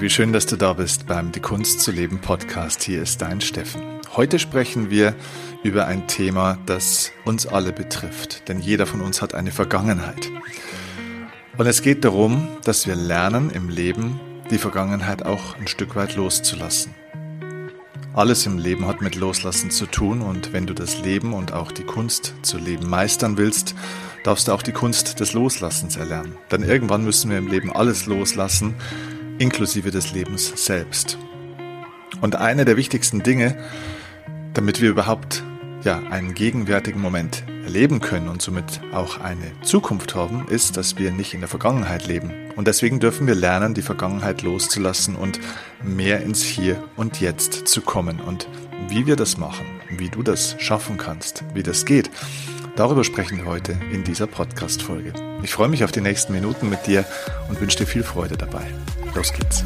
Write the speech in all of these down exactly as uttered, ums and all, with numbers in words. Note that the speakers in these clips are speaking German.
wie schön, dass du da bist beim Die Kunst zu leben Podcast. Hier ist dein Steffen. Heute sprechen wir über ein Thema, das uns alle betrifft, denn jeder von uns hat eine Vergangenheit. Und es geht darum, dass wir lernen im Leben, die Vergangenheit auch ein Stück weit loszulassen. Alles im Leben hat mit Loslassen zu tun, und wenn du das Leben und auch die Kunst zu leben meistern willst, darfst du auch die Kunst des Loslassens erlernen. Denn irgendwann müssen wir im Leben alles loslassen, inklusive des Lebens selbst. Und eine der wichtigsten Dinge, damit wir überhaupt ja, einen gegenwärtigen Moment erleben können und somit auch eine Zukunft haben, ist, dass wir nicht in der Vergangenheit leben. Und deswegen dürfen wir lernen, die Vergangenheit loszulassen und mehr ins Hier und Jetzt zu kommen. Und wie wir das machen, wie du das schaffen kannst, wie das geht, darüber sprechen wir heute in dieser Podcast-Folge. Ich freue mich auf die nächsten Minuten mit dir und wünsche dir viel Freude dabei. Los geht's.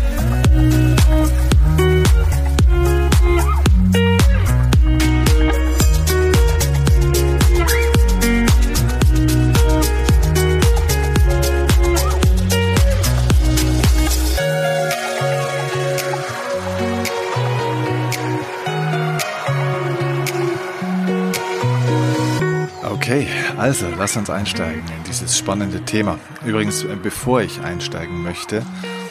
Okay, also lass uns einsteigen in dieses spannende Thema. Übrigens, bevor ich einsteigen möchte,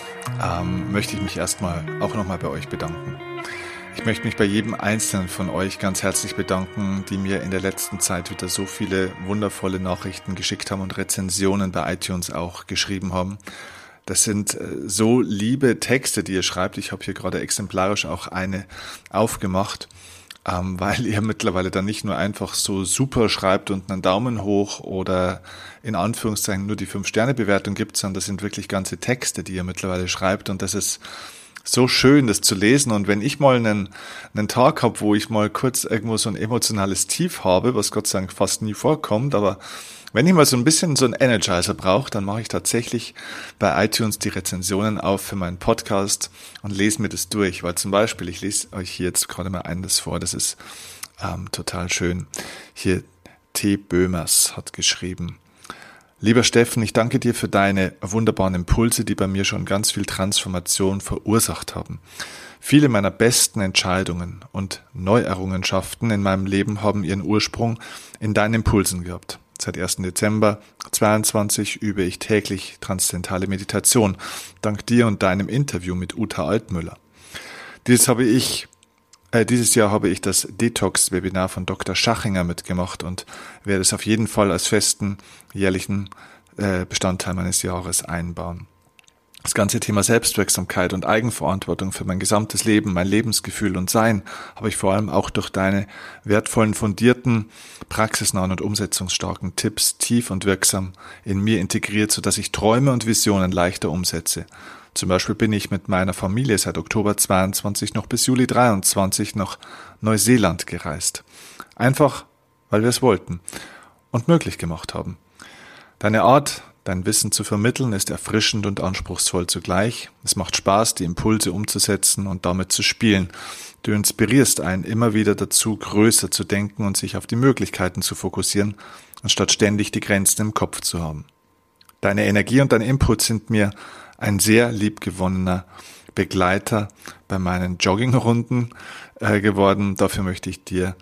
ähm, möchte ich mich erstmal auch nochmal bei euch bedanken. Ich möchte mich bei jedem Einzelnen von euch ganz herzlich bedanken, die mir in der letzten Zeit wieder so viele wundervolle Nachrichten geschickt haben und Rezensionen bei iTunes auch geschrieben haben. Das sind so liebe Texte, die ihr schreibt. Ich habe hier gerade exemplarisch auch eine aufgemacht. Ähm, weil ihr mittlerweile dann nicht nur einfach so super schreibt und einen Daumen hoch oder in Anführungszeichen nur die fünf Sterne Bewertung gibt, sondern das sind wirklich ganze Texte, die ihr mittlerweile schreibt, und das ist so schön, das zu lesen. Und wenn ich mal einen, einen Tag habe, wo ich mal kurz irgendwo so ein emotionales Tief habe, was Gott sei Dank fast nie vorkommt, aber wenn ich mal so ein bisschen so einen Energizer brauche, dann mache ich tatsächlich bei iTunes die Rezensionen auf für meinen Podcast und lese mir das durch. Weil zum Beispiel, ich lese euch hier jetzt gerade mal eines vor, das ist ähm, total schön. Hier T. Böhmers hat geschrieben: Lieber Steffen, ich danke dir für deine wunderbaren Impulse, die bei mir schon ganz viel Transformation verursacht haben. Viele meiner besten Entscheidungen und Neuerrungenschaften in meinem Leben haben ihren Ursprung in deinen Impulsen gehabt. Seit ersten Dezember zweiundzwanzig übe ich täglich transzendentale Meditation, dank dir und deinem Interview mit Uta Altmüller. Dieses, habe ich, äh, dieses Jahr habe ich das Detox-Webinar von Doktor Schachinger mitgemacht und werde es auf jeden Fall als festen jährlichen äh, Bestandteil meines Jahres einbauen. Das ganze Thema Selbstwirksamkeit und Eigenverantwortung für mein gesamtes Leben, mein Lebensgefühl und Sein habe ich vor allem auch durch deine wertvollen, fundierten, praxisnahen und umsetzungsstarken Tipps tief und wirksam in mir integriert, sodass ich Träume und Visionen leichter umsetze. Zum Beispiel bin ich mit meiner Familie seit Oktober zweiundzwanzig noch bis Juli dreiundzwanzig nach Neuseeland gereist. Einfach, weil wir es wollten und möglich gemacht haben. Deine Art, dein Wissen zu vermitteln, ist erfrischend und anspruchsvoll zugleich. Es macht Spaß, die Impulse umzusetzen und damit zu spielen. Du inspirierst einen immer wieder dazu, größer zu denken und sich auf die Möglichkeiten zu fokussieren, anstatt ständig die Grenzen im Kopf zu haben. Deine Energie und dein Input sind mir ein sehr liebgewonnener Begleiter bei meinen Joggingrunden äh, geworden. Dafür möchte ich dir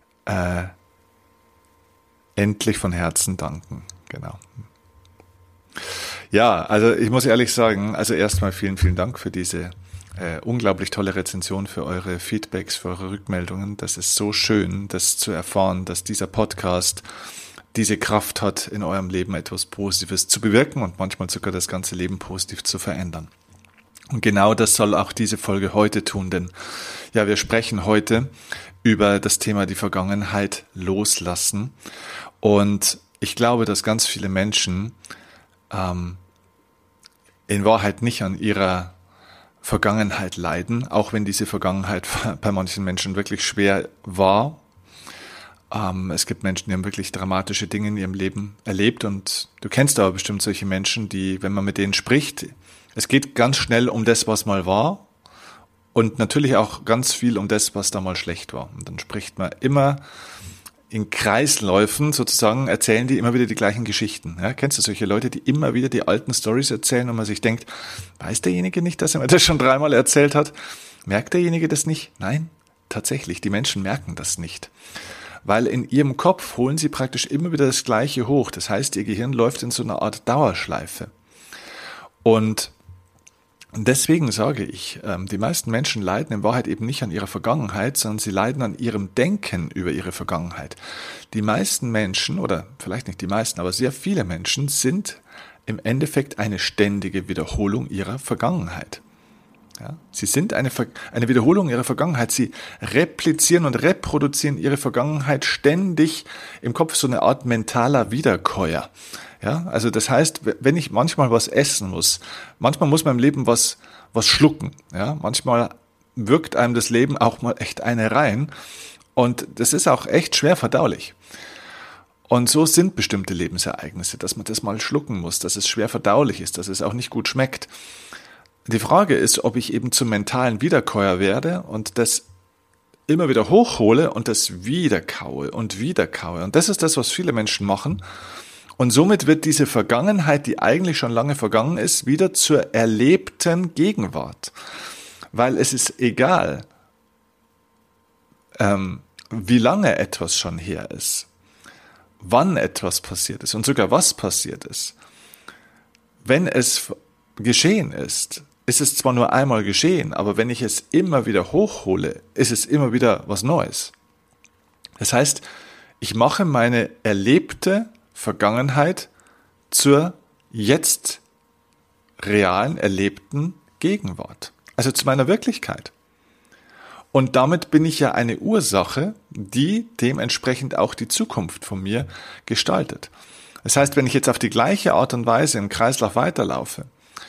äh, endlich von Herzen danken. Genau. Ja, also ich muss ehrlich sagen, also erstmal vielen, vielen Dank für diese äh, unglaublich tolle Rezension, für eure Feedbacks, für eure Rückmeldungen. Das ist so schön, das zu erfahren, dass dieser Podcast diese Kraft hat, in eurem Leben etwas Positives zu bewirken und manchmal sogar das ganze Leben positiv zu verändern. Und genau das soll auch diese Folge heute tun, denn ja, wir sprechen heute über das Thema die Vergangenheit loslassen. Und ich glaube, dass ganz viele Menschen ähm, in Wahrheit nicht an ihrer Vergangenheit leiden, auch wenn diese Vergangenheit bei manchen Menschen wirklich schwer war. Ähm, es gibt Menschen, die haben wirklich dramatische Dinge in ihrem Leben erlebt, und du kennst aber bestimmt solche Menschen, die, wenn man mit denen spricht, es geht ganz schnell um das, was mal war, und natürlich auch ganz viel um das, was da mal schlecht war. Und dann spricht man immer in Kreisläufen sozusagen erzählen die immer wieder die gleichen Geschichten. Ja, kennst du solche Leute, die immer wieder die alten Storys erzählen und man sich denkt, weiß derjenige nicht, dass er mir das schon dreimal erzählt hat? Merkt derjenige das nicht? Nein, tatsächlich, die Menschen merken das nicht. Weil in ihrem Kopf holen sie praktisch immer wieder das Gleiche hoch. Das heißt, ihr Gehirn läuft in so einer Art Dauerschleife. Und deswegen sage ich, die meisten Menschen leiden in Wahrheit eben nicht an ihrer Vergangenheit, sondern sie leiden an ihrem Denken über ihre Vergangenheit. Die meisten Menschen, oder vielleicht nicht die meisten, aber sehr viele Menschen sind im Endeffekt eine ständige Wiederholung ihrer Vergangenheit. Ja, sie sind eine, eine Wiederholung ihrer Vergangenheit. Sie replizieren und reproduzieren ihre Vergangenheit ständig im Kopf, so eine Art mentaler Wiederkäuer. Ja, also das heißt, wenn ich manchmal was essen muss, manchmal muss man im Leben was, was schlucken. Ja, manchmal wirkt einem das Leben auch mal echt eine rein. Und das ist auch echt schwer verdaulich. Und so sind bestimmte Lebensereignisse, dass man das mal schlucken muss, dass es schwer verdaulich ist, dass es auch nicht gut schmeckt. Die Frage ist, ob ich eben zum mentalen Wiederkäuer werde und das immer wieder hochhole und das wieder kaue und wieder kaue. Und das ist das, was viele Menschen machen. Und somit wird diese Vergangenheit, die eigentlich schon lange vergangen ist, wieder zur erlebten Gegenwart. Weil es ist egal, ähm, wie lange etwas schon her ist, wann etwas passiert ist und sogar was passiert ist. Wenn es geschehen ist, ist es zwar nur einmal geschehen, aber wenn ich es immer wieder hochhole, ist es immer wieder was Neues. Das heißt, ich mache meine erlebte Vergangenheit zur jetzt realen, erlebten Gegenwart. Also zu meiner Wirklichkeit. Und damit bin ich ja eine Ursache, die dementsprechend auch die Zukunft von mir gestaltet. Das heißt, wenn ich jetzt auf die gleiche Art und Weise im Kreislauf weiterlaufe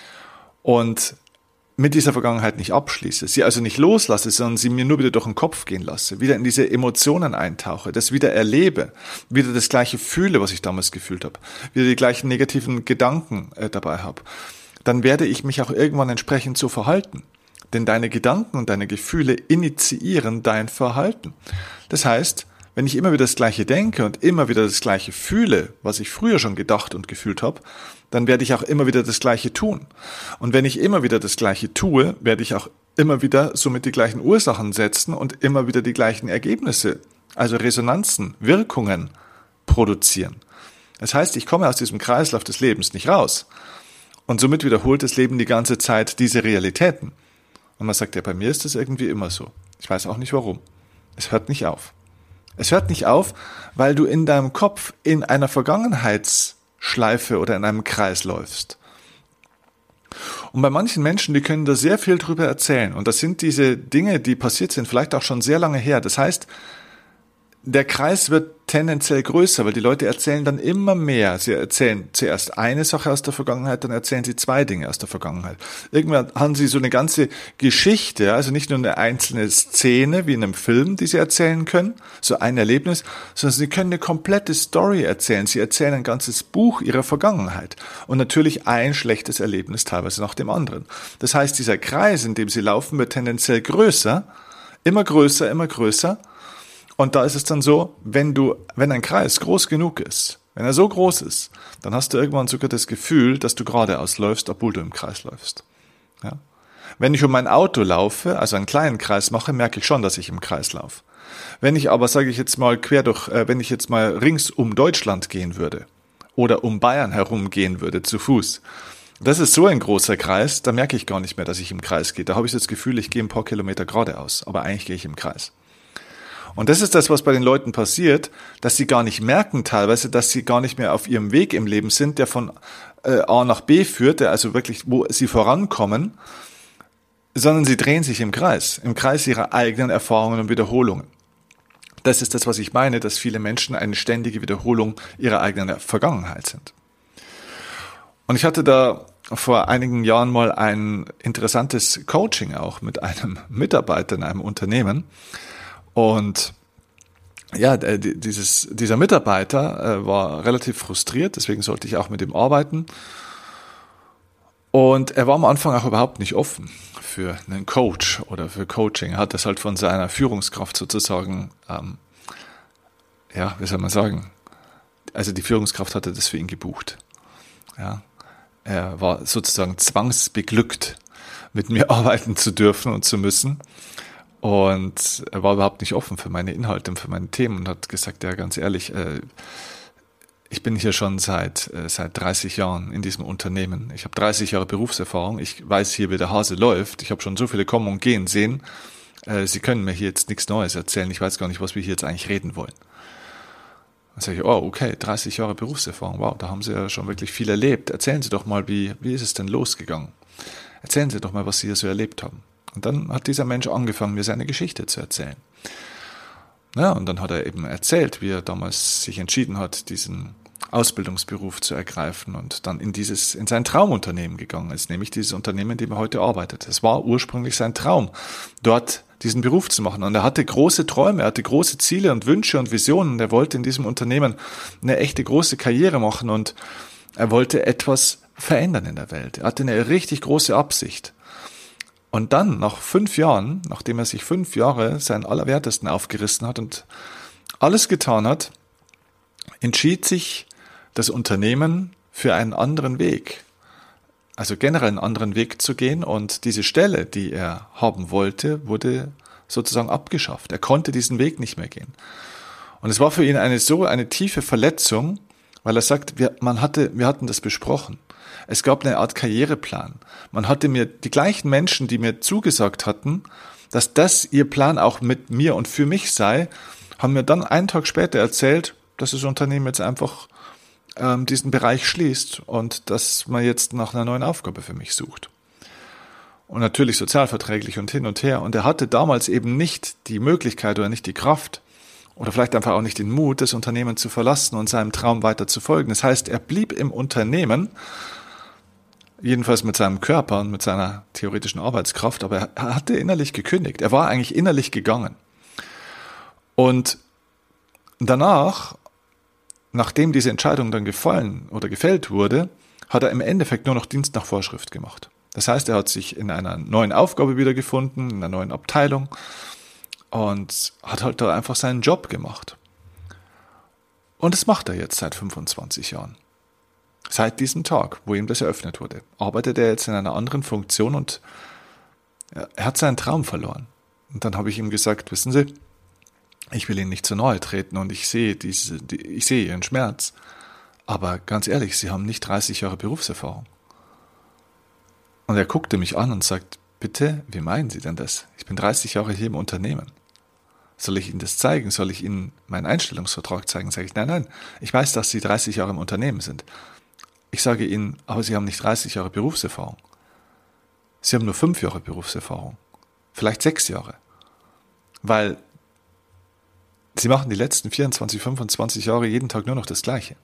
und mit dieser Vergangenheit nicht abschließe, sie also nicht loslasse, sondern sie mir nur wieder durch den Kopf gehen lasse, wieder in diese Emotionen eintauche, das wieder erlebe, wieder das Gleiche fühle, was ich damals gefühlt habe, wieder die gleichen negativen Gedanken äh, dabei habe, dann werde ich mich auch irgendwann entsprechend so verhalten. Denn deine Gedanken und deine Gefühle initiieren dein Verhalten. Das heißt, wenn ich immer wieder das Gleiche denke und immer wieder das Gleiche fühle, was ich früher schon gedacht und gefühlt habe, dann werde ich auch immer wieder das Gleiche tun. Und wenn ich immer wieder das Gleiche tue, werde ich auch immer wieder somit die gleichen Ursachen setzen und immer wieder die gleichen Ergebnisse, also Resonanzen, Wirkungen produzieren. Das heißt, ich komme aus diesem Kreislauf des Lebens nicht raus. Und somit wiederholt das Leben die ganze Zeit diese Realitäten. Und man sagt, ja, bei mir ist das irgendwie immer so. Ich weiß auch nicht warum. Es hört nicht auf. Es hört nicht auf, weil du in deinem Kopf in einer Vergangenheitsschleife oder in einem Kreis läufst. Und bei manchen Menschen, die können da sehr viel drüber erzählen. Und das sind diese Dinge, die passiert sind, vielleicht auch schon sehr lange her. Das heißt, der Kreis wird tendenziell größer, weil die Leute erzählen dann immer mehr. Sie erzählen zuerst eine Sache aus der Vergangenheit, dann erzählen sie zwei Dinge aus der Vergangenheit. Irgendwann haben sie so eine ganze Geschichte, also nicht nur eine einzelne Szene wie in einem Film, die sie erzählen können, so ein Erlebnis, sondern sie können eine komplette Story erzählen. Sie erzählen ein ganzes Buch ihrer Vergangenheit und natürlich ein schlechtes Erlebnis teilweise nach dem anderen. Das heißt, dieser Kreis, in dem sie laufen, wird tendenziell größer, immer größer, immer größer. Und da ist es dann so, wenn du, wenn ein Kreis groß genug ist, wenn er so groß ist, dann hast du irgendwann sogar das Gefühl, dass du geradeaus läufst, obwohl du im Kreis läufst. Ja? Wenn ich um mein Auto laufe, also einen kleinen Kreis mache, merke ich schon, dass ich im Kreis laufe. Wenn ich aber, sage ich jetzt mal, quer durch, äh, wenn ich jetzt mal rings um Deutschland gehen würde oder um Bayern herum gehen würde, zu Fuß, das ist so ein großer Kreis, da merke ich gar nicht mehr, dass ich im Kreis gehe. Da habe ich das Gefühl, ich gehe ein paar Kilometer geradeaus, aber eigentlich gehe ich im Kreis. Und das ist das, was bei den Leuten passiert, dass sie gar nicht merken teilweise, dass sie gar nicht mehr auf ihrem Weg im Leben sind, der von äh, A nach B führt, der also wirklich, wo sie vorankommen, sondern sie drehen sich im Kreis, im Kreis ihrer eigenen Erfahrungen und Wiederholungen. Das ist das, was ich meine, dass viele Menschen eine ständige Wiederholung ihrer eigenen Vergangenheit sind. Und ich hatte da vor einigen Jahren mal ein interessantes Coaching auch mit einem Mitarbeiter in einem Unternehmen. Und ja, dieses, dieser Mitarbeiter äh, war relativ frustriert, deswegen sollte ich auch mit ihm arbeiten. Und er war am Anfang auch überhaupt nicht offen für einen Coach oder für Coaching. Er hat das halt von seiner Führungskraft sozusagen ähm, ja, wie soll man sagen, also die Führungskraft hatte das für ihn gebucht. Ja, er war sozusagen zwangsbeglückt, mit mir arbeiten zu dürfen und zu müssen. Und er war überhaupt nicht offen für meine Inhalte und für meine Themen und hat gesagt, ja, ganz ehrlich, äh, ich bin hier schon seit äh, seit dreißig Jahren in diesem Unternehmen. Ich habe dreißig Jahre Berufserfahrung. Ich weiß hier, wie der Hase läuft. Ich habe schon so viele kommen und gehen sehen. Äh, Sie können mir hier jetzt nichts Neues erzählen. Ich weiß gar nicht, was wir hier jetzt eigentlich reden wollen. Dann sage ich, oh, okay, dreißig Jahre Berufserfahrung. Wow, da haben Sie ja schon wirklich viel erlebt. Erzählen Sie doch mal, wie wie ist es denn losgegangen? Erzählen Sie doch mal, was Sie hier so erlebt haben. Und dann hat dieser Mensch angefangen, mir seine Geschichte zu erzählen. Ja, und dann hat er eben erzählt, wie er damals sich entschieden hat, diesen Ausbildungsberuf zu ergreifen und dann in dieses, in sein Traumunternehmen gegangen ist, nämlich dieses Unternehmen, in dem er heute arbeitet. Es war ursprünglich sein Traum, dort diesen Beruf zu machen. Und er hatte große Träume, er hatte große Ziele und Wünsche und Visionen. Er wollte in diesem Unternehmen eine echte große Karriere machen und er wollte etwas verändern in der Welt. Er hatte eine richtig große Absicht. Und dann, nach fünf Jahren, nachdem er sich fünf Jahre seinen Allerwertesten aufgerissen hat und alles getan hat, entschied sich das Unternehmen für einen anderen Weg. Also generell einen anderen Weg zu gehen und diese Stelle, die er haben wollte, wurde sozusagen abgeschafft. Er konnte diesen Weg nicht mehr gehen. Und es war für ihn eine so eine tiefe Verletzung, weil er sagt, wir, man hatte, wir hatten das besprochen. Es gab eine Art Karriereplan. Man hatte mir die gleichen Menschen, die mir zugesagt hatten, dass das ihr Plan auch mit mir und für mich sei, haben mir dann einen Tag später erzählt, dass das Unternehmen jetzt einfach ähm, diesen Bereich schließt und dass man jetzt nach einer neuen Aufgabe für mich sucht. Und natürlich sozialverträglich und hin und her. Und er hatte damals eben nicht die Möglichkeit oder nicht die Kraft oder vielleicht einfach auch nicht den Mut, das Unternehmen zu verlassen und seinem Traum weiter zu folgen. Das heißt, er blieb im Unternehmen, jedenfalls mit seinem Körper und mit seiner theoretischen Arbeitskraft, aber er hatte innerlich gekündigt. Er war eigentlich innerlich gegangen. Und danach, nachdem diese Entscheidung dann gefallen oder gefällt wurde, hat er im Endeffekt nur noch Dienst nach Vorschrift gemacht. Das heißt, er hat sich in einer neuen Aufgabe wiedergefunden, in einer neuen Abteilung und hat halt da einfach seinen Job gemacht. Und das macht er jetzt seit fünfundzwanzig Jahren. Seit diesem Tag, wo ihm das eröffnet wurde, arbeitet er jetzt in einer anderen Funktion und er hat seinen Traum verloren. Und dann habe ich ihm gesagt, wissen Sie, ich will Ihnen nicht zu nahe treten und ich sehe diese, die, ich sehe Ihren Schmerz. Aber ganz ehrlich, Sie haben nicht dreißig Jahre Berufserfahrung. Und er guckte mich an und sagt, bitte, wie meinen Sie denn das? Ich bin dreißig Jahre hier im Unternehmen. Soll ich Ihnen das zeigen? Soll ich Ihnen meinen Einstellungsvertrag zeigen? Sage ich, nein, nein, ich weiß, dass Sie dreißig Jahre im Unternehmen sind. Ich sage Ihnen, aber Sie haben nicht dreißig Jahre Berufserfahrung. Sie haben nur fünf Jahre Berufserfahrung. Vielleicht sechs Jahre. Weil Sie machen die letzten vierundzwanzig, fünfundzwanzig Jahre jeden Tag nur noch das Gleiche.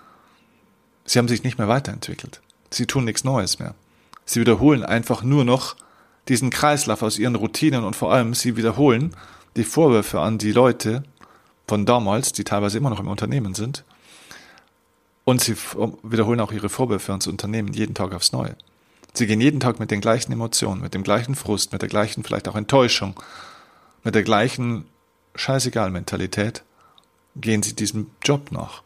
Sie haben sich nicht mehr weiterentwickelt. Sie tun nichts Neues mehr. Sie wiederholen einfach nur noch diesen Kreislauf aus ihren Routinen und vor allem sie wiederholen die Vorwürfe an die Leute von damals, die teilweise immer noch im Unternehmen sind. Und sie wiederholen auch ihre Vorwürfe ans Unternehmen jeden Tag aufs Neue. Sie gehen jeden Tag mit den gleichen Emotionen, mit dem gleichen Frust, mit der gleichen vielleicht auch Enttäuschung, mit der gleichen Scheißegal-Mentalität, gehen sie diesem Job nach.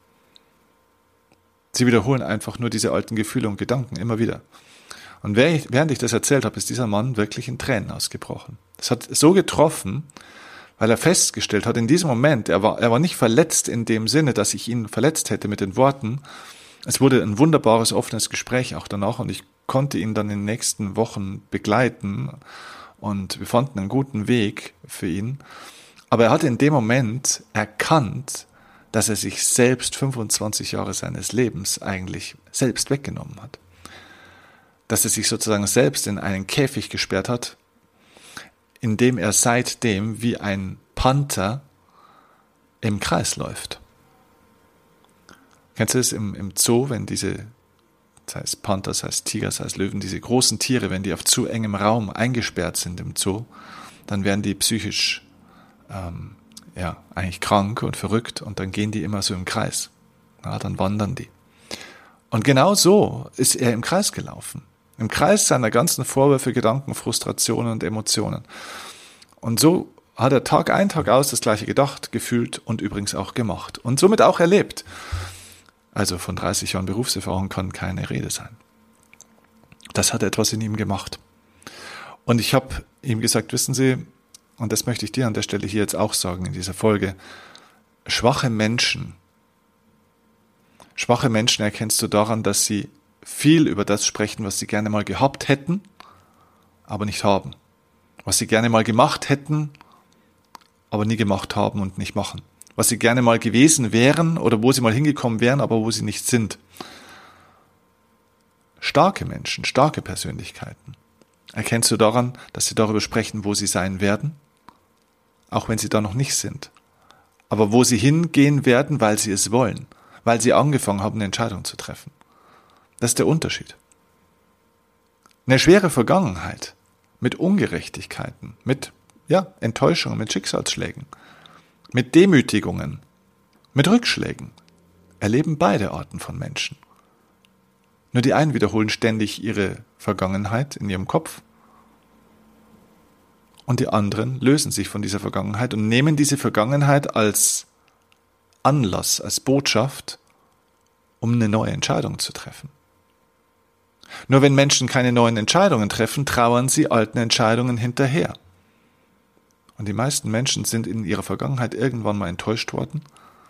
Sie wiederholen einfach nur diese alten Gefühle und Gedanken immer wieder. Und während ich das erzählt habe, ist dieser Mann wirklich in Tränen ausgebrochen. Das hat so getroffen, weil er festgestellt hat, in diesem Moment, er war, er war nicht verletzt in dem Sinne, dass ich ihn verletzt hätte mit den Worten. Es wurde ein wunderbares, offenes Gespräch auch danach und ich konnte ihn dann in den nächsten Wochen begleiten und wir fanden einen guten Weg für ihn. Aber er hatte in dem Moment erkannt, dass er sich selbst fünfundzwanzig Jahre seines Lebens eigentlich selbst weggenommen hat. Dass er sich sozusagen selbst in einen Käfig gesperrt hat, in dem er seitdem wie ein Panther im Kreis läuft. Kennst du das im, im Zoo, wenn diese, sei es Panther, sei es Tiger, sei es Löwen, diese großen Tiere, wenn die auf zu engem Raum eingesperrt sind im Zoo, dann werden die psychisch ähm, ja, eigentlich krank und verrückt und dann gehen die immer so im Kreis. Ja, dann wandern die. Und genau so ist er im Kreis gelaufen. Im Kreis seiner ganzen Vorwürfe, Gedanken, Frustrationen und Emotionen. Und so hat er Tag ein, Tag aus das Gleiche gedacht, gefühlt und übrigens auch gemacht und somit auch erlebt. Also von dreißig Jahren Berufserfahrung kann keine Rede sein. Das hat etwas in ihm gemacht. Und ich habe ihm gesagt, wissen Sie, und das möchte ich dir an der Stelle hier jetzt auch sagen in dieser Folge, schwache Menschen, schwache Menschen erkennst du daran, dass sie viel über das sprechen, was sie gerne mal gehabt hätten, aber nicht haben. Was sie gerne mal gemacht hätten, aber nie gemacht haben und nicht machen. Was sie gerne mal gewesen wären oder wo sie mal hingekommen wären, aber wo sie nicht sind. Starke Menschen, starke Persönlichkeiten. Erkennst du daran, dass sie darüber sprechen, wo sie sein werden, auch wenn sie da noch nicht sind. Aber wo sie hingehen werden, weil sie es wollen, weil sie angefangen haben, eine Entscheidung zu treffen. Das ist der Unterschied. Eine schwere Vergangenheit mit Ungerechtigkeiten, mit ja, Enttäuschungen, mit Schicksalsschlägen, mit Demütigungen, mit Rückschlägen erleben beide Arten von Menschen. Nur die einen wiederholen ständig ihre Vergangenheit in ihrem Kopf und die anderen lösen sich von dieser Vergangenheit und nehmen diese Vergangenheit als Anlass, als Botschaft, um eine neue Entscheidung zu treffen. Nur wenn Menschen keine neuen Entscheidungen treffen, trauern sie alten Entscheidungen hinterher. Und die meisten Menschen sind in ihrer Vergangenheit irgendwann mal enttäuscht worden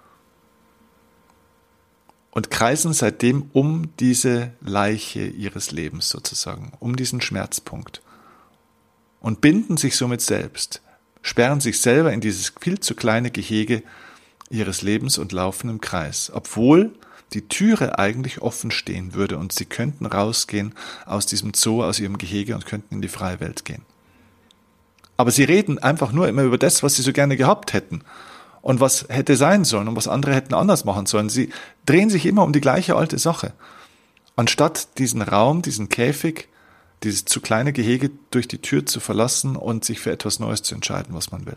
und kreisen seitdem um diese Leiche ihres Lebens sozusagen, um diesen Schmerzpunkt und binden sich somit selbst, sperren sich selber in dieses viel zu kleine Gehege ihres Lebens und laufen im Kreis, obwohl die Türe eigentlich offen stehen würde und sie könnten rausgehen aus diesem Zoo, aus ihrem Gehege und könnten in die freie Welt gehen. Aber sie reden einfach nur immer über das, was sie so gerne gehabt hätten und was hätte sein sollen und was andere hätten anders machen sollen. Sie drehen sich immer um die gleiche alte Sache, anstatt diesen Raum, diesen Käfig, dieses zu kleine Gehege durch die Tür zu verlassen und sich für etwas Neues zu entscheiden, was man will.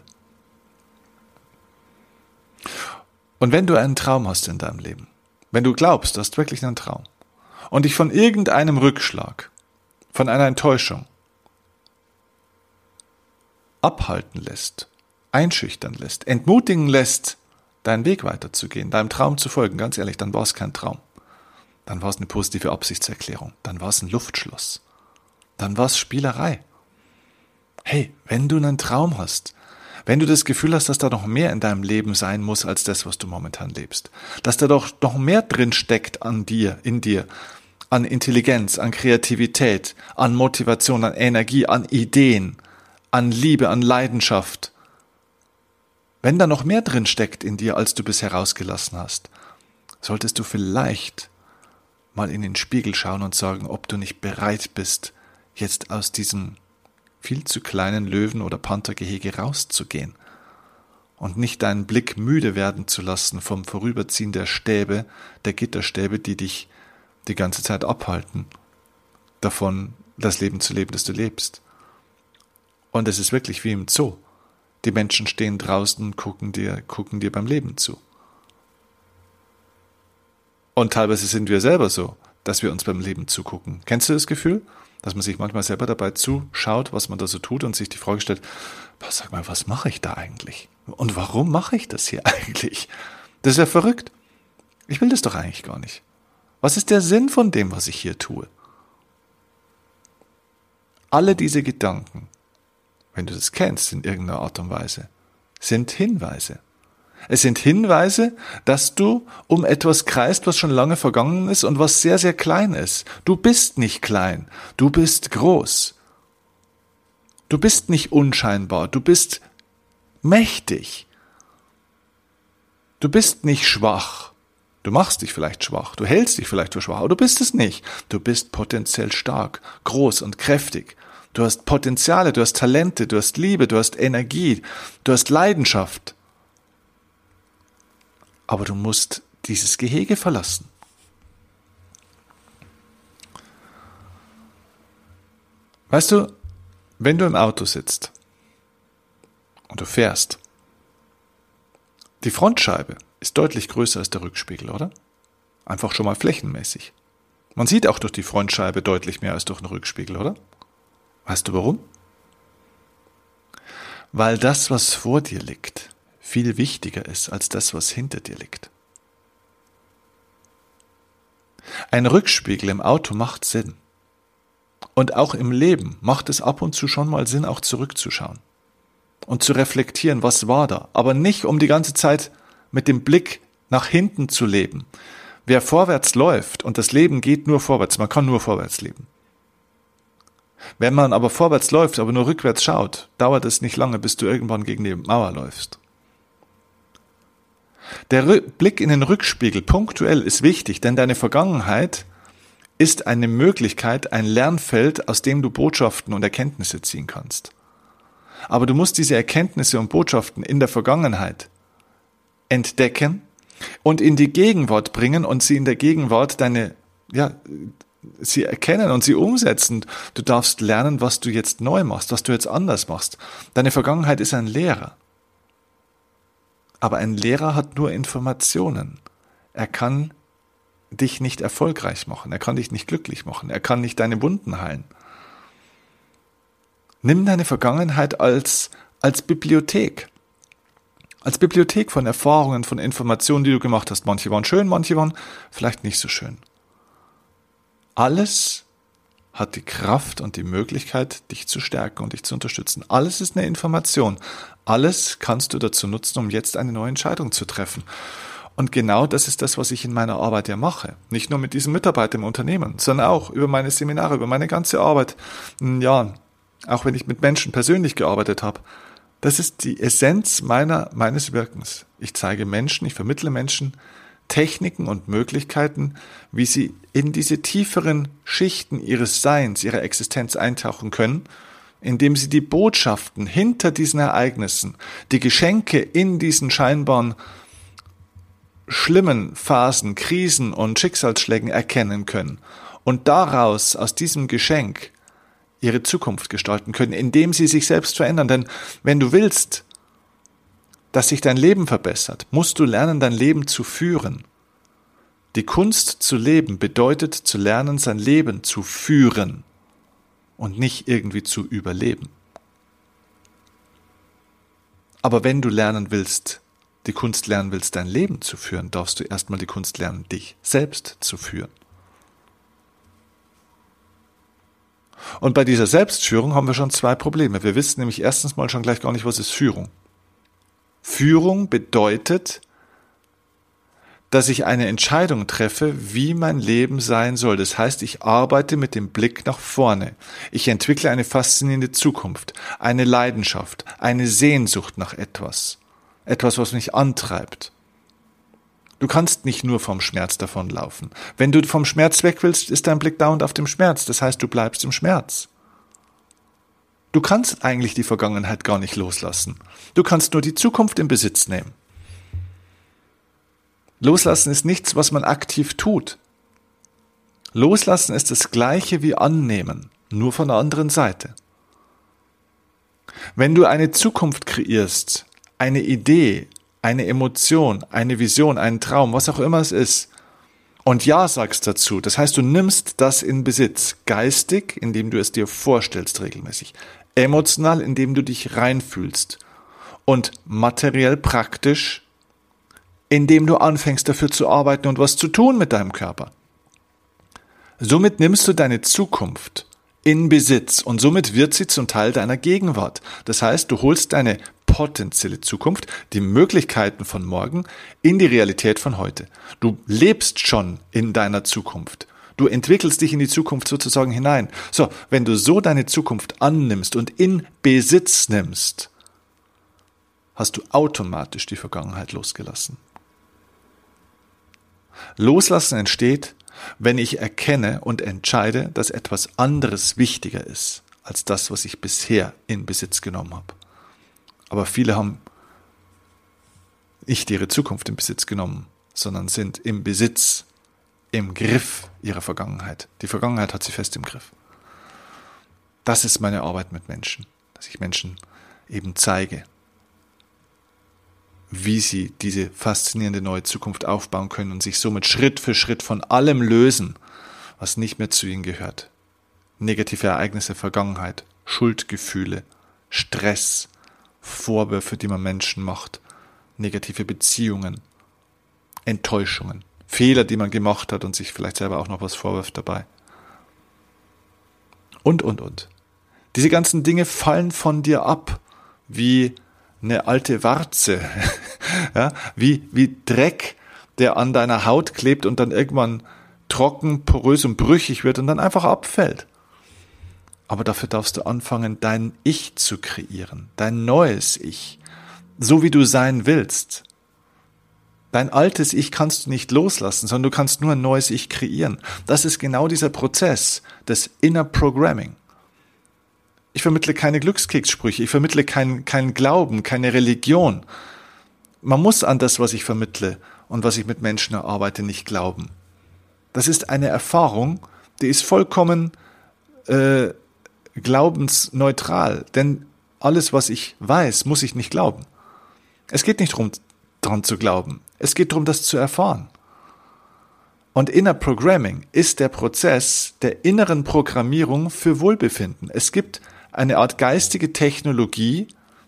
Und wenn du einen Traum hast in deinem Leben, wenn du glaubst, du hast wirklich einen Traum und dich von irgendeinem Rückschlag, von einer Enttäuschung abhalten lässt, einschüchtern lässt, entmutigen lässt, deinen Weg weiterzugehen, deinem Traum zu folgen, ganz ehrlich, dann war es kein Traum. Dann war es eine positive Absichtserklärung. Dann war es ein Luftschloss. Dann war es Spielerei. Hey, wenn du einen Traum hast, wenn du das Gefühl hast, dass da noch mehr in deinem Leben sein muss, als das, was du momentan lebst, dass da doch noch mehr drin steckt an dir, in dir, an Intelligenz, an Kreativität, an Motivation, an Energie, an Ideen, an Liebe, an Leidenschaft. Wenn da noch mehr drin steckt in dir, als du bisher rausgelassen hast, solltest du vielleicht mal in den Spiegel schauen und sagen, ob du nicht bereit bist, jetzt aus diesem viel zu kleinen Löwen- oder Panthergehege rauszugehen und nicht deinen Blick müde werden zu lassen vom Vorüberziehen der Stäbe, der Gitterstäbe, die dich die ganze Zeit abhalten, davon das Leben zu leben, das du lebst. Und es ist wirklich wie im Zoo. Die Menschen stehen draußen und gucken dir, gucken dir beim Leben zu. Und teilweise sind wir selber so, dass wir uns beim Leben zugucken. Kennst du das Gefühl? Dass man sich manchmal selber dabei zuschaut, was man da so tut und sich die Frage stellt, sag mal, was mache ich da eigentlich? Und warum mache ich das hier eigentlich? Das ist ja verrückt. Ich will das doch eigentlich gar nicht. Was ist der Sinn von dem, was ich hier tue? Alle diese Gedanken, wenn du das kennst in irgendeiner Art und Weise, sind Hinweise. Es sind Hinweise, dass du um etwas kreist, was schon lange vergangen ist und was sehr, sehr klein ist. Du bist nicht klein, du bist groß. Du bist nicht unscheinbar, du bist mächtig. Du bist nicht schwach. Du machst dich vielleicht schwach, du hältst dich vielleicht für schwach, aber du bist es nicht. Du bist potenziell stark, groß und kräftig. Du hast Potenziale, du hast Talente, du hast Liebe, du hast Energie, du hast Leidenschaft. Aber du musst dieses Gehege verlassen. Weißt du, wenn du im Auto sitzt und du fährst, die Frontscheibe ist deutlich größer als der Rückspiegel, oder? Einfach schon mal flächenmäßig. Man sieht auch durch die Frontscheibe deutlich mehr als durch den Rückspiegel, oder? Weißt du warum? Weil das, was vor dir liegt, viel wichtiger ist als das, was hinter dir liegt. Ein Rückspiegel im Auto macht Sinn. Und auch im Leben macht es ab und zu schon mal Sinn, auch zurückzuschauen und zu reflektieren, was war da. Aber nicht, um die ganze Zeit mit dem Blick nach hinten zu leben. Wer vorwärts läuft, und das Leben geht nur vorwärts, man kann nur vorwärts leben. Wenn man aber vorwärts läuft, aber nur rückwärts schaut, dauert es nicht lange, bis du irgendwann gegen die Mauer läufst. Der Rü- Blick in den Rückspiegel punktuell ist wichtig, denn deine Vergangenheit ist eine Möglichkeit, ein Lernfeld, aus dem du Botschaften und Erkenntnisse ziehen kannst. Aber du musst diese Erkenntnisse und Botschaften in der Vergangenheit entdecken und in die Gegenwart bringen und sie in der Gegenwart deine, ja, sie erkennen und sie umsetzen. Du darfst lernen, was du jetzt neu machst, was du jetzt anders machst. Deine Vergangenheit ist ein Lehrer. Aber ein Lehrer hat nur Informationen. Er kann dich nicht erfolgreich machen. Er kann dich nicht glücklich machen. Er kann nicht deine Wunden heilen. Nimm deine Vergangenheit als, als Bibliothek. Als Bibliothek von Erfahrungen, von Informationen, die du gemacht hast. Manche waren schön, manche waren vielleicht nicht so schön. Alles hat die Kraft und die Möglichkeit, dich zu stärken und dich zu unterstützen. Alles ist eine Information. Alles kannst du dazu nutzen, um jetzt eine neue Entscheidung zu treffen. Und genau das ist das, was ich in meiner Arbeit ja mache. Nicht nur mit diesem Mitarbeiter im Unternehmen, sondern auch über meine Seminare, über meine ganze Arbeit. Ja, auch wenn ich mit Menschen persönlich gearbeitet habe. Das ist die Essenz meiner, meines Wirkens. Ich zeige Menschen, ich vermittle Menschen Techniken und Möglichkeiten, wie sie in diese tieferen Schichten ihres Seins, ihrer Existenz eintauchen können, indem sie die Botschaften hinter diesen Ereignissen, die Geschenke in diesen scheinbaren schlimmen Phasen, Krisen und Schicksalsschlägen erkennen können und daraus, aus diesem Geschenk, ihre Zukunft gestalten können, indem sie sich selbst verändern. Denn wenn du willst, dass sich dein Leben verbessert, musst du lernen, dein Leben zu führen. Die Kunst zu leben bedeutet zu lernen, sein Leben zu führen und nicht irgendwie zu überleben. Aber wenn du lernen willst, die Kunst lernen willst, dein Leben zu führen, darfst du erstmal die Kunst lernen, dich selbst zu führen. Und bei dieser Selbstführung haben wir schon zwei Probleme. Wir wissen nämlich erstens mal schon gleich gar nicht, was ist Führung. Führung bedeutet, dass ich eine Entscheidung treffe, wie mein Leben sein soll. Das heißt, ich arbeite mit dem Blick nach vorne. Ich entwickle eine faszinierende Zukunft, eine Leidenschaft, eine Sehnsucht nach etwas. Etwas, was mich antreibt. Du kannst nicht nur vom Schmerz davonlaufen. Wenn du vom Schmerz weg willst, ist dein Blick dauernd auf dem Schmerz. Das heißt, du bleibst im Schmerz. Du kannst eigentlich die Vergangenheit gar nicht loslassen. Du kannst nur die Zukunft in Besitz nehmen. Loslassen ist nichts, was man aktiv tut. Loslassen ist das Gleiche wie annehmen, nur von der anderen Seite. Wenn du eine Zukunft kreierst, eine Idee, eine Emotion, eine Vision, einen Traum, was auch immer es ist, und Ja sagst dazu, das heißt, du nimmst das in Besitz, geistig, indem du es dir vorstellst regelmäßig, emotional, indem du dich reinfühlst und materiell praktisch, indem du anfängst dafür zu arbeiten und was zu tun mit deinem Körper. Somit nimmst du deine Zukunft in Besitz und somit wird sie zum Teil deiner Gegenwart. Das heißt, du holst deine potenzielle Zukunft, die Möglichkeiten von morgen, in die Realität von heute. Du lebst schon in deiner Zukunft. Du entwickelst dich in die Zukunft sozusagen hinein. So, wenn du so deine Zukunft annimmst und in Besitz nimmst, hast du automatisch die Vergangenheit losgelassen. Loslassen entsteht, wenn ich erkenne und entscheide, dass etwas anderes wichtiger ist als das, was ich bisher in Besitz genommen habe. Aber viele haben nicht ihre Zukunft in Besitz genommen, sondern sind im Besitz, im Griff ihrer Vergangenheit. Die Vergangenheit hat sie fest im Griff. Das ist meine Arbeit mit Menschen, dass ich Menschen eben zeige, wie sie diese faszinierende neue Zukunft aufbauen können und sich somit Schritt für Schritt von allem lösen, was nicht mehr zu ihnen gehört. Negative Ereignisse, Vergangenheit, Schuldgefühle, Stress, Vorwürfe, die man Menschen macht, negative Beziehungen, Enttäuschungen, Fehler, die man gemacht hat und sich vielleicht selber auch noch was vorwirft dabei. Und, und, und. Diese ganzen Dinge fallen von dir ab, wie eine alte Warze, ja, wie, wie Dreck, der an deiner Haut klebt und dann irgendwann trocken, porös und brüchig wird und dann einfach abfällt. Aber dafür darfst du anfangen, dein Ich zu kreieren, dein neues Ich, so wie du sein willst. Dein altes Ich kannst du nicht loslassen, sondern du kannst nur ein neues Ich kreieren. Das ist genau dieser Prozess des Inner Programming. Ich vermittle keine Glückskekssprüche, ich vermittle keinen kein Glauben, keine Religion. Man muss an das, was ich vermittle und was ich mit Menschen erarbeite, nicht glauben. Das ist eine Erfahrung, die ist vollkommen äh, glaubensneutral, denn alles, was ich weiß, muss ich nicht glauben. Es geht nicht darum, daran zu glauben, es geht darum, das zu erfahren. Und Inner Programming ist der Prozess der inneren Programmierung für Wohlbefinden. Es gibt eine Art geistige Technologie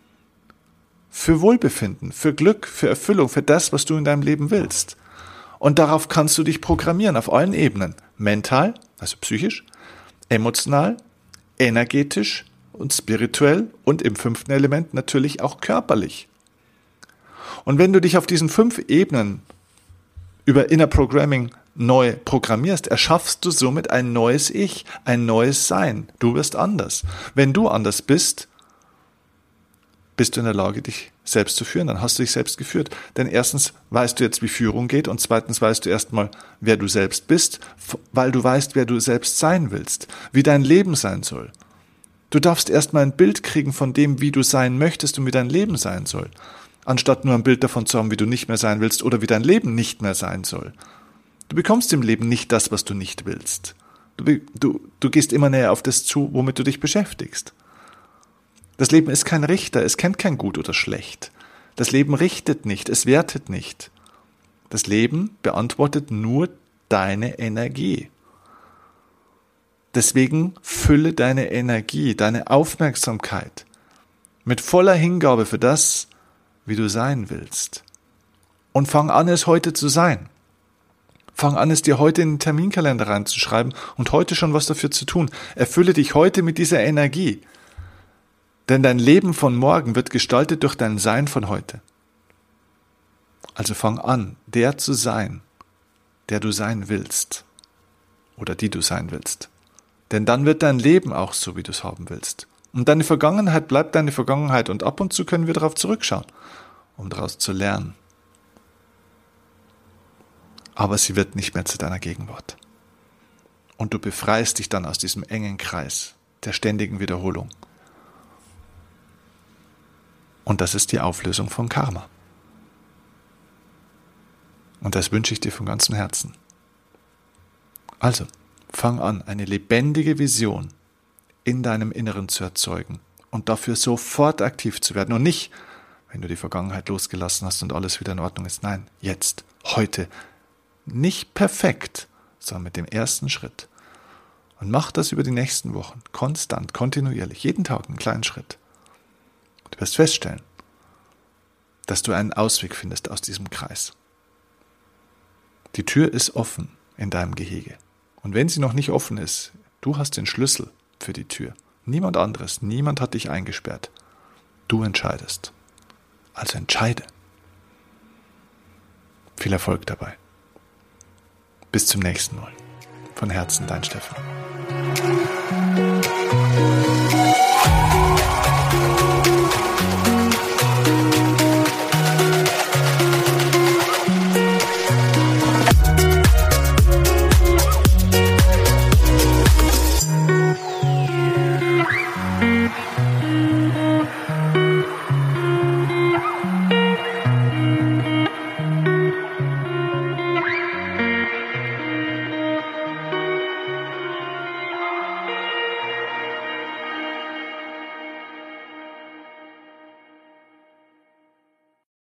für Wohlbefinden, für Glück, für Erfüllung, für das, was du in deinem Leben willst. Und darauf kannst du dich programmieren, auf allen Ebenen. Mental, also psychisch, emotional, energetisch und spirituell und im fünften Element natürlich auch körperlich. Und wenn du dich auf diesen fünf Ebenen über Inner Programming neu programmierst, erschaffst du somit ein neues Ich, ein neues Sein. Du wirst anders. Wenn du anders bist, bist du in der Lage, dich selbst zu führen. Dann hast du dich selbst geführt. Denn erstens weißt du jetzt, wie Führung geht und zweitens weißt du erstmal, wer du selbst bist, weil du weißt, wer du selbst sein willst, wie dein Leben sein soll. Du darfst erstmal ein Bild kriegen von dem, wie du sein möchtest und wie dein Leben sein soll, anstatt nur ein Bild davon zu haben, wie du nicht mehr sein willst oder wie dein Leben nicht mehr sein soll. Du bekommst im Leben nicht das, was du nicht willst. Du, du, du gehst immer näher auf das zu, womit du dich beschäftigst. Das Leben ist kein Richter, es kennt kein Gut oder Schlecht. Das Leben richtet nicht, es wertet nicht. Das Leben beantwortet nur deine Energie. Deswegen fülle deine Energie, deine Aufmerksamkeit mit voller Hingabe für das, wie du sein willst. Und fang an, es heute zu sein. Fang an, es dir heute in den Terminkalender reinzuschreiben und heute schon was dafür zu tun. Erfülle dich heute mit dieser Energie. Denn dein Leben von morgen wird gestaltet durch dein Sein von heute. Also fang an, der zu sein, der du sein willst. Oder die du sein willst. Denn dann wird dein Leben auch so, wie du es haben willst. Und deine Vergangenheit bleibt deine Vergangenheit und ab und zu können wir darauf zurückschauen, um daraus zu lernen. Aber sie wird nicht mehr zu deiner Gegenwart. Und du befreist dich dann aus diesem engen Kreis der ständigen Wiederholung. Und das ist die Auflösung von Karma. Und das wünsche ich dir von ganzem Herzen. Also, fang an, eine lebendige Vision in deinem Inneren zu erzeugen und dafür sofort aktiv zu werden. Und nicht, wenn du die Vergangenheit losgelassen hast und alles wieder in Ordnung ist. Nein, jetzt, heute. Nicht perfekt, sondern mit dem ersten Schritt. Und mach das über die nächsten Wochen, konstant, kontinuierlich, jeden Tag einen kleinen Schritt. Du wirst feststellen, dass du einen Ausweg findest aus diesem Kreis. Die Tür ist offen in deinem Gehege. Und wenn sie noch nicht offen ist, du hast den Schlüssel für die Tür. Niemand anderes, niemand hat dich eingesperrt. Du entscheidest. Also entscheide. Viel Erfolg dabei. Bis zum nächsten Mal. Von Herzen, dein Stefan.